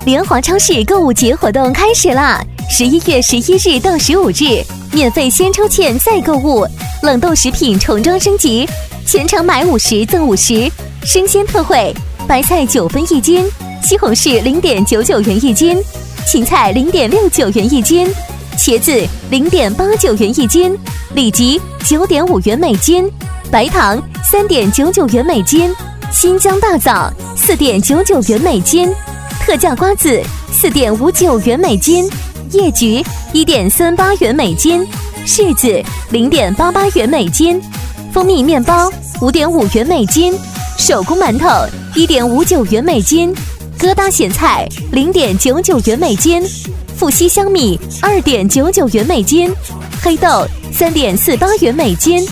联华超市购物节活动开始啦！11月11日到15日，免费先抽签再购物，冷冻食品重装升级，全场买50赠50，生鲜特惠，白菜9分一斤，西红柿0.99元一斤，芹菜0.69元一斤，茄子0.89元一斤，里脊9.5元每斤，白糖3.99元每斤，新疆大枣4.99元每斤，特价瓜子4.59元每斤，叶橘1.38元每斤，柿子0.88元每斤，蜂蜜面包5.5元每斤，手工馒头1.59元每斤，疙瘩咸菜0.99元每斤，富硒香米2.99元每斤，黑豆3.48元每斤。